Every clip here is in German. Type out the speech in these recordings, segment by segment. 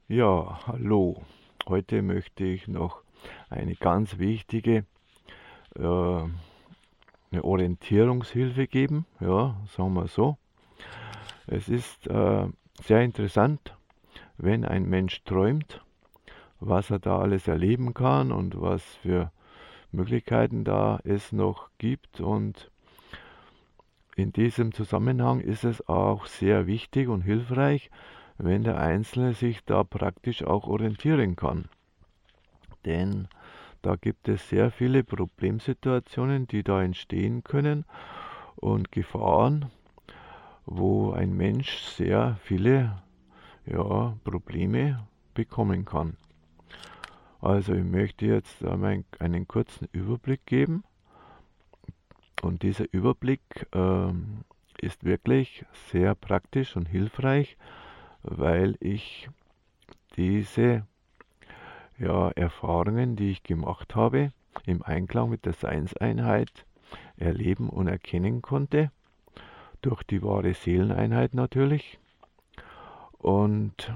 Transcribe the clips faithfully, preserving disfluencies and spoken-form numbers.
Ja, hallo. Heute möchte ich noch eine ganz wichtige äh, eine Orientierungshilfe geben. Ja, sagen wir so. Es ist äh, sehr interessant, wenn ein Mensch träumt, was er da alles erleben kann und was für Möglichkeiten da es noch gibt. Und in diesem Zusammenhang ist es auch sehr wichtig und hilfreich, wenn der Einzelne sich da praktisch auch orientieren kann. Denn da gibt es sehr viele Problemsituationen, die da entstehen können und Gefahren, wo ein Mensch sehr viele ja, Probleme bekommen kann. Also ich möchte jetzt einmal einen kurzen Überblick geben und dieser Überblick ähm, ist wirklich sehr praktisch und hilfreich, weil ich diese ja, Erfahrungen, die ich gemacht habe, im Einklang mit der Seinseinheit erleben und erkennen konnte, durch die wahre Seeleneinheit natürlich. Und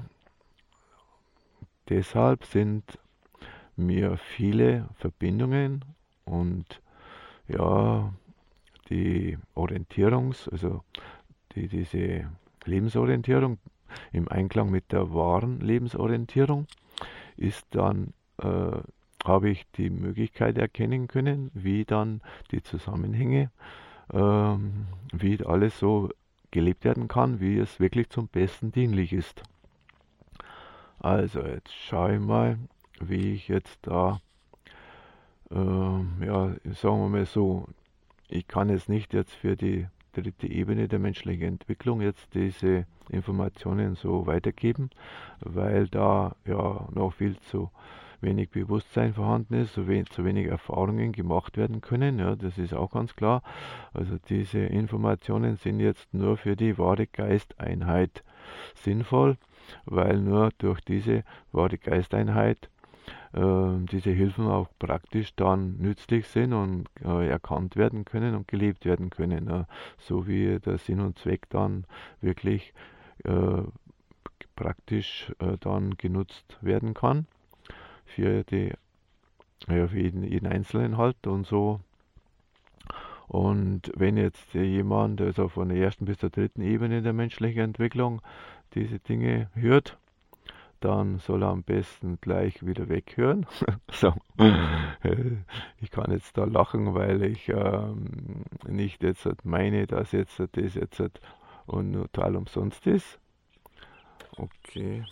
deshalb sind mir viele Verbindungen und ja, die Orientierungs-, also die, diese Lebensorientierung im Einklang mit der wahren Lebensorientierung ist dann, äh, habe ich die Möglichkeit erkennen können, wie dann die Zusammenhänge, ähm, wie alles so gelebt werden kann, wie es wirklich zum Besten dienlich ist. Also jetzt schaue ich mal, wie ich jetzt da, ähm, ja, sagen wir mal so, ich kann jetzt nicht jetzt für die dritte Ebene der menschlichen Entwicklung jetzt diese Informationen so weitergeben, weil da ja noch viel zu wenig Bewusstsein vorhanden ist, so wenig, zu wenig Erfahrungen gemacht werden können. Ja, das ist auch ganz klar. Also diese Informationen sind jetzt nur für die wahre Geisteinheit sinnvoll, weil nur durch diese wahre Geisteinheit äh, diese Hilfen auch praktisch dann nützlich sind und äh, erkannt werden können und gelebt werden können, äh, so wie der Sinn und Zweck dann wirklich äh, praktisch äh, dann genutzt werden kann für die, ja, für jeden, jeden Einzelnen halt und so. Und wenn jetzt jemand also von der ersten bis zur dritten Ebene der menschlichen Entwicklung diese Dinge hört, dann soll er am besten gleich wieder weghören. So. Ich kann jetzt da lachen, weil ich ähm, nicht jetzt meine, dass jetzt das jetzt und total umsonst ist. Okay.